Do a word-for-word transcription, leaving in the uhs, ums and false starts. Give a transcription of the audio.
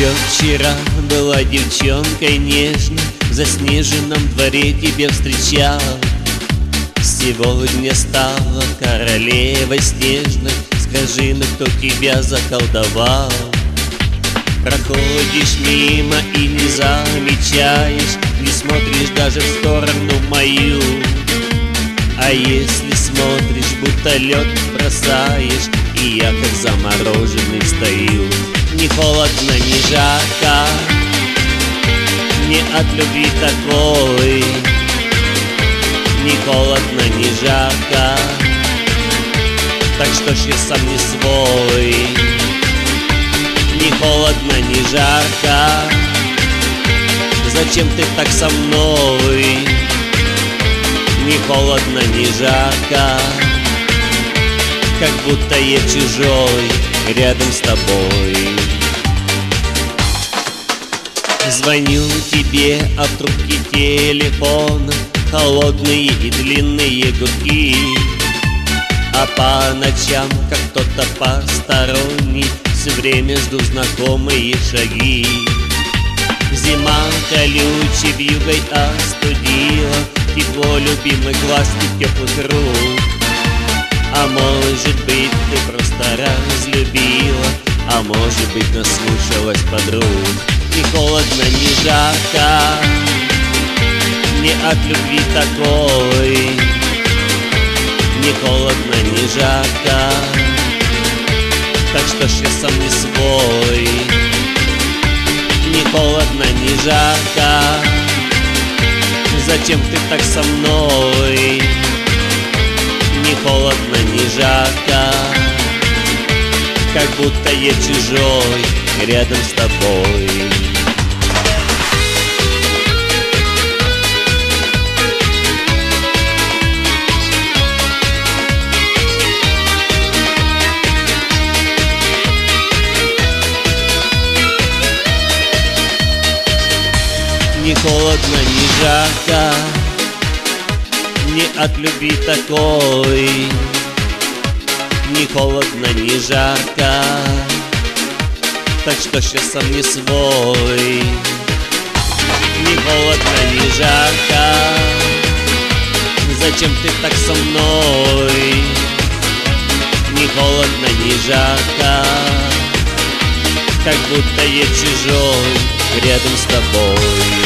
Еще вчера была девчонкой нежной, в заснеженном дворе тебя встречал. Сегодня стала королевой снежной, скажи, ну кто тебя заколдовал? Проходишь мимо и не замечаешь, не смотришь даже в сторону мою. А если смотришь, будто лед бросаешь, и я как замороженный стою. Не холодно, не жарко, не от любви такой. Не холодно, не жарко, так что ж я сам не свой. Не холодно, не жарко, зачем ты так со мной? Не холодно, не жарко, как будто я чужой рядом с тобой. Звоню тебе, а в трубке телефона холодные и длинные гудки. А по ночам, как кто-то посторонний, все время жду знакомые шаги. Зима колючей вьюгой остудила тепло любимых глаз и теплых рук. А может быть, ты просто разлюбила, а может быть, наслушалась подруг. Не холодно, не жарко, не от любви такой. Не холодно, не жарко, так что ж я сам не свой. Не холодно, не жарко, зачем ты так со мной? Не холодно, не жарко, как будто я чужой рядом с тобой. Не холодно, не жарко, не от любви такой. Не холодно, не жарко, так что ж я сам не свой. Не холодно, не жарко, зачем ты так со мной? Не холодно, не жарко, как будто я чужой рядом с тобой.